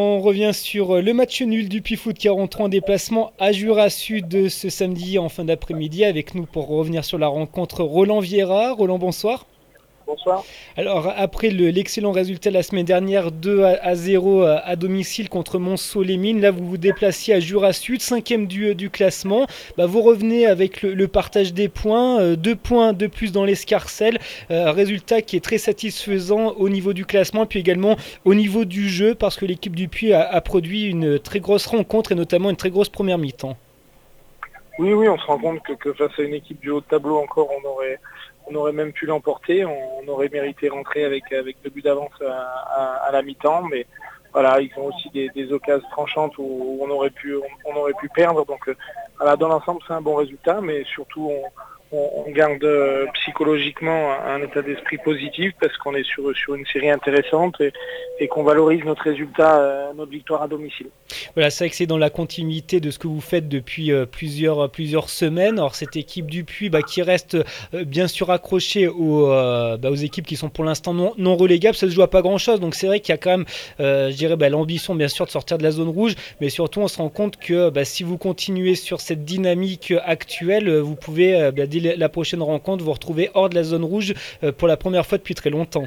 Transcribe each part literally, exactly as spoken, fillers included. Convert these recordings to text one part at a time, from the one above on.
On revient sur le match nul du Puy-Foot quarante-trois en déplacement à Jura Sud ce samedi en fin d'après-midi. Avec nous pour revenir sur la rencontre Roland Vieira. Roland, bonsoir. Bonsoir. Alors après le, l'excellent résultat la semaine dernière deux à zéro à domicile contre Montceau-les-Mines, là vous vous déplaciez à Jura Sud, cinquième du, du classement. Bah, vous revenez avec le, le partage des points, euh, deux points de plus dans l'escarcelle, euh, résultat qui est très satisfaisant au niveau du classement, puis également au niveau du jeu, parce que l'équipe du Puy a, a produit une très grosse rencontre et notamment une très grosse première mi-temps. Oui, oui, on se rend compte que, que face à une équipe du haut de tableau encore, on aurait, on aurait même pu l'emporter. On, on aurait mérité rentrer avec, avec deux buts d'avance à, à, à la mi-temps, mais voilà, ils ont aussi des, des occasions tranchantes où, où on aurait pu, on, on aurait pu perdre. Donc, euh, voilà, dans l'ensemble, c'est un bon résultat, mais surtout, on, on, on garde euh, psychologiquement un, un état d'esprit positif parce qu'on est sur, sur une série intéressante et, et qu'on valorise notre résultat, euh, notre victoire à domicile. Voilà, c'est vrai que c'est dans la continuité de ce que vous faites depuis euh, plusieurs, plusieurs semaines. Alors cette équipe du Puy bah, qui reste euh, bien sûr accrochée aux, euh, bah, aux équipes qui sont pour l'instant non, non relégables, ça se joue à pas grand chose. Donc c'est vrai qu'il y a quand même, euh, je dirais, bah, l'ambition bien sûr de sortir de la zone rouge, mais surtout on se rend compte que bah, si vous continuez sur cette dynamique actuelle, vous pouvez euh, bah, dès la prochaine rencontre vous retrouver hors de la zone rouge euh, pour la première fois depuis très longtemps.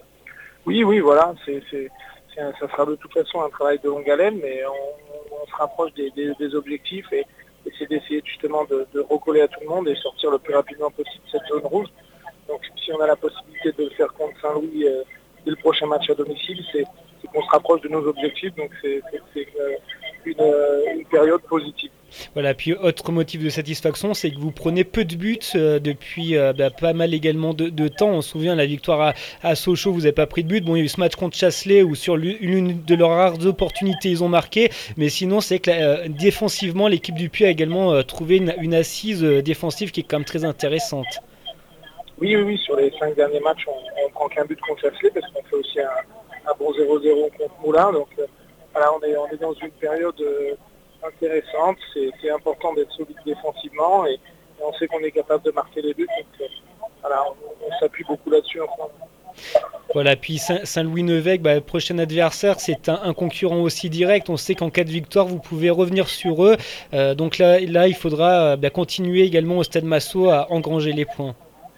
Oui, oui, voilà, c'est, c'est, c'est un, ça sera de toute façon un travail de longue haleine, mais on, on se rapproche des, des, des objectifs et, et c'est d'essayer justement de, de recoller à tout le monde et sortir le plus rapidement possible de cette zone rouge. Donc si on a la possibilité de le faire contre Saint-Louis euh, dès le prochain match à domicile, c'est, c'est qu'on se rapproche de nos objectifs, donc c'est, c'est, c'est une, une, une période positive. Voilà, puis autre motif de satisfaction, c'est que vous prenez peu de buts euh, depuis euh, bah, pas mal également de, de temps. On se souvient la victoire à, à Sochaux, vous n'avez pas pris de but. Bon, il y a eu ce match contre Chasselet où sur l'une de leurs rares opportunités ils ont marqué, mais sinon c'est que euh, défensivement l'équipe du Puy a également euh, trouvé une, une assise euh, défensive qui est quand même très intéressante. Oui, oui, oui, sur les cinq derniers matchs, on ne prend qu'un but contre Chasselet parce qu'on fait aussi un, un bon zéro zéro contre Moulins. Donc euh, voilà, on est, on est dans une période euh, intéressante. C'est, c'est important d'être solide défensivement et, et on sait qu'on est capable de marquer les buts. Donc euh, voilà, on, on s'appuie beaucoup là-dessus en ce moment. Voilà, puis Saint-Louis-Nevègue, bah, prochain adversaire, c'est un, un concurrent aussi direct. On sait qu'en cas de victoire, vous pouvez revenir sur eux. Euh, donc là, là, il faudra bah, continuer également au Stade Massot à engranger les points.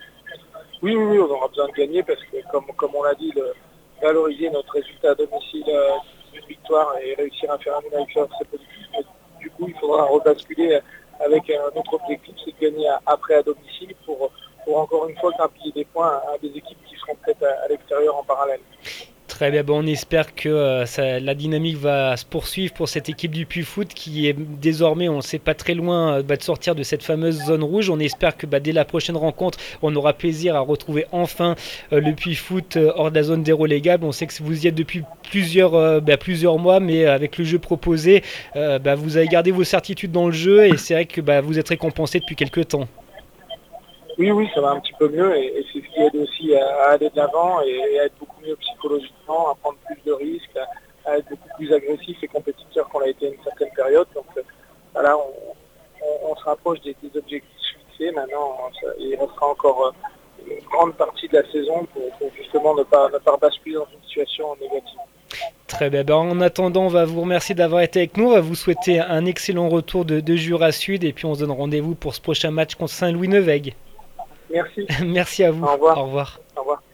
Oui, oui, oui, on aura besoin de gagner parce que, comme, comme on l'a dit, le, valoriser notre résultat à domicile euh, d'une victoire et réussir à faire un victoire, c'est positif. Mais du coup, il faudra rebasculer avec un autre objectif, c'est de gagner à, après à domicile pour, pour encore une fois grappiller des points à, à des équipes qui seront peut-être à, à l'extérieur en parallèle. Très bien, bon, on espère que euh, ça, la dynamique va se poursuivre pour cette équipe du Puy-Foot qui est désormais, on ne sait pas très loin euh, bah, de sortir de cette fameuse zone rouge. On espère que bah, dès la prochaine rencontre, on aura plaisir à retrouver enfin euh, le Puy-Foot euh, hors de la zone des relégables. On sait que vous y êtes depuis plusieurs, euh, bah, plusieurs mois, mais avec le jeu proposé, euh, bah, vous avez gardé vos certitudes dans le jeu et c'est vrai que bah, vous êtes récompensé depuis quelques temps. Oui, oui, ça va un petit peu mieux et, et c'est ce qui aide aussi à, à aller de l'avant et, et à être beaucoup mieux psychologiquement, à prendre plus de risques, à, à être beaucoup plus agressif et compétiteur qu'on l'a été à une certaine période. Donc euh, voilà, on, on, on se rapproche des, des objectifs fixés. Maintenant, ça, il restera encore euh, une grande partie de la saison pour, pour justement ne pas, ne pas basculer dans une situation négative. Très bien. Ben, en attendant, on va vous remercier d'avoir été avec nous. On va vous souhaiter un excellent retour de, de Jura Sud et puis on se donne rendez-vous pour ce prochain match contre Saint-Louis-Nevègue. Merci. Merci à vous. Au revoir. Au revoir. Au revoir.